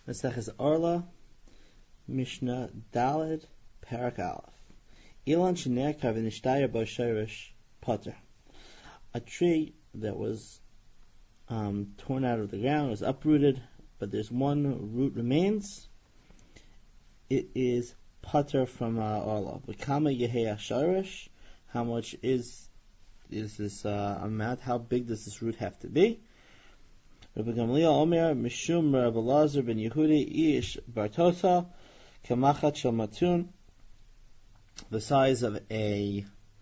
Maseches Orla, Mishnah Daled, Parak Aleph. Ilan shenerkav v'nishtayir bo shorish poter. A tree that was torn out of the ground, was uprooted, but there's one root remains. It is poter from Orla. V'kama yehei shorish. How much is this amount? How big does this root have to be? Rabbi Gamliel Omer Mishum Rabbi Lazar ben Yehudi Ish Bartota Kamachat Shel Matun, the size of a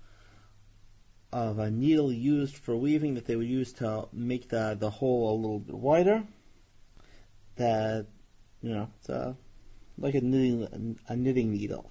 needle used for weaving that they would use to make the hole a little bit wider. That it's like a knitting needle.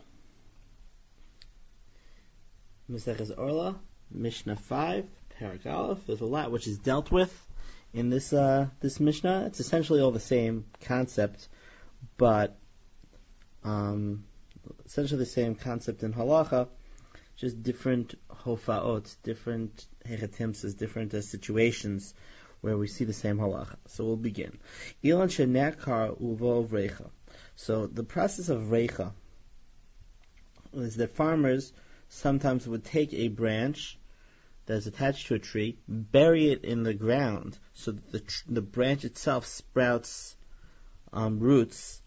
Maseches Orla, Mishnah 5, Parak Aleph. There's a lot which is dealt with in this Mishnah. It's essentially all the same concept, but essentially the same concept in halacha, just different hofaot, different hechetimsas, different situations where we see the same halacha. So we'll begin. Ilan shenekar uvo reicha. So the process of reicha is that farmers sometimes would take a branch that's attached to a tree, bury it in the ground, so that the branch itself sprouts roots,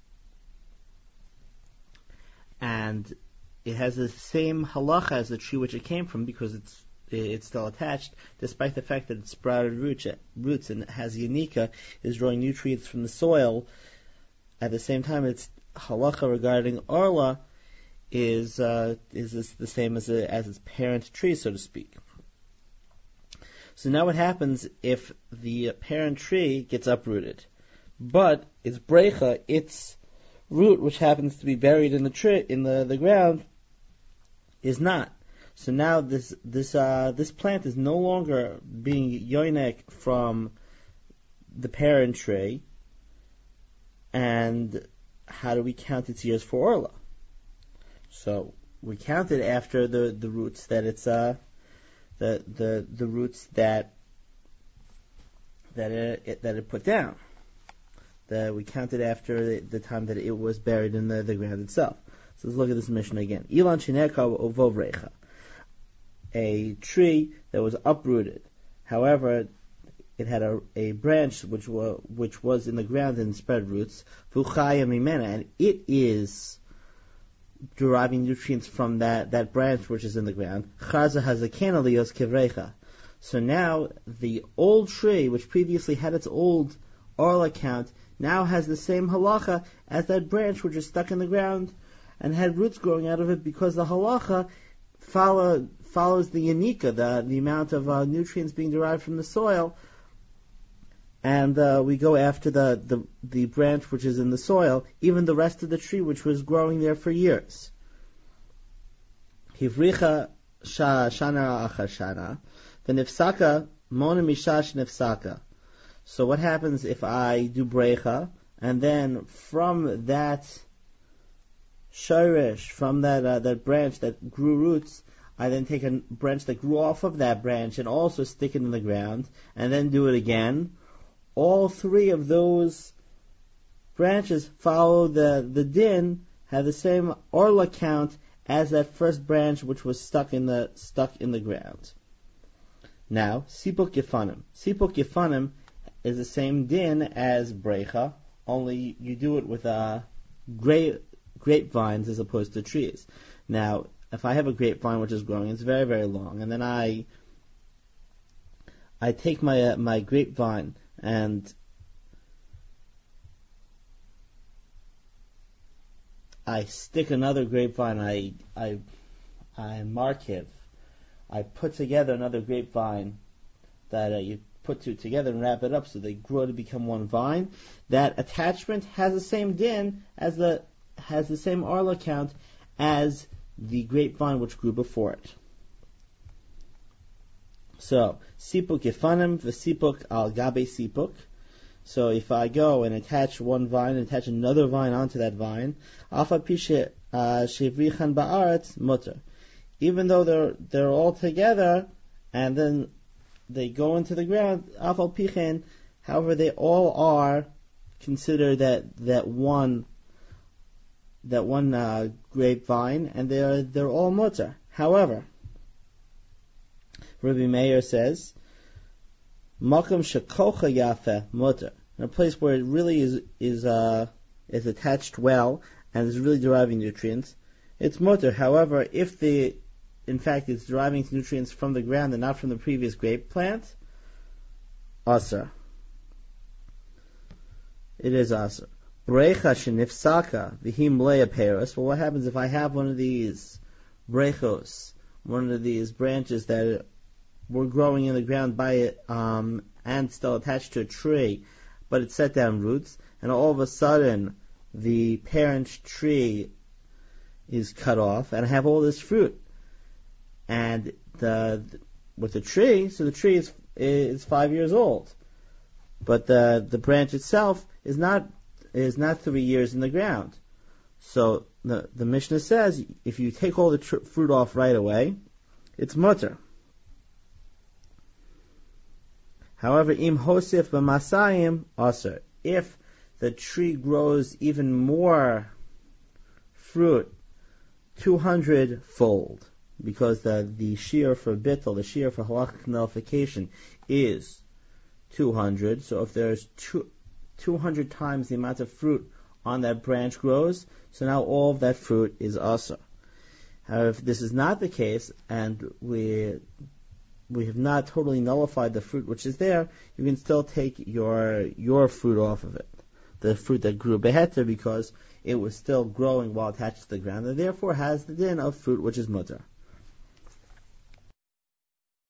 and it has the same halacha as the tree which it came from, because it's still attached, despite the fact that it sprouted roots and it has yanika, is drawing nutrients from the soil. At the same time, its halacha regarding Orla is the same as its parent tree, so to speak. So now what happens if the parent tree gets uprooted, but its breicha, its root, which happens to be buried in the tree in the ground, is not. So now this plant is no longer being yoinek from the parent tree. And how do we count its years for Orla? So we count it after the roots that it's the roots that it put down. We count it after the time that it was buried in the ground itself. So let's look at this Mishnah again. Ilan sheneka ovov reicha. A tree that was uprooted. However, it had a branch which was in the ground and spread roots. V'chaya mimena, and it is deriving nutrients from that branch which is in the ground. Chaza hazakena liyos kivreicha. So now the old tree, which previously had its old Orla count, now has the same halacha as that branch which is stuck in the ground and had roots growing out of it, because the halacha follows the yanika, the amount of nutrients being derived from the soil, and we go after the branch which is in the soil, even the rest of the tree which was growing there for years. Hivricha shana achar shana, v'nifsaka mona mishash nifsaka. So what happens if I do breicha, and then from that shorish, from that branch that grew roots, I then take a branch that grew off of that branch and also stick it in the ground, and then do it again. All three of those branches follow the din, have the same Orla count as that first branch which was stuck in the ground. Now, Sipuk Yefanim. Sipuk Yefanim is the same din as Breicha, only you do it with grapevines as opposed to trees. Now, if I have a grapevine which is growing, it's very, very long, and then I take my grapevine and I stick another grapevine, I mark it, I put together another grapevine that you put two together and wrap it up so they grow to become one vine. That attachment has the same din, has the same Orla count as the grapevine which grew before it. So, sipuk yefanim v'sipuk al gabe sipuk. So if I go and attach one vine and attach another vine onto that vine, afa pishe shevrichan ba'aretz mutter. Even though they're all together and then they go into the ground, afal pichen, however they all are consider that one grapevine, and they're all mutter. However, Rabbi Meir says, Makom shekocha yafe mutter, in a place where it really is attached well and is really deriving nutrients, it's mutter. However, if in fact it's deriving nutrients from the ground and not from the previous grape plant, asar. It is asar. Brecha shenifsaka v'him leya peros. Well, what happens if I have one of these brechos, one of these branches that were growing in the ground by it, and still attached to a tree, but it set down roots, and all of a sudden the parent tree is cut off, and I have all this fruit, and with the tree, so the tree is 5 years old, but the branch itself is not 3 years in the ground. So the Mishnah says if you take all the fruit off right away, it's mutter. However, im hosif b'masayim aser. If the tree grows even more fruit, 200-fold, because the shear for bittul, the shear for halachic nullification, is 200. So if there's 200 times the amount of fruit on that branch grows, so now all of that fruit is aser. However, if this is not the case, and we have not totally nullified the fruit which is there, you can still take your fruit off of it, the fruit that grew beheter, because it was still growing while attached to the ground, and therefore has the din of fruit which is mutter.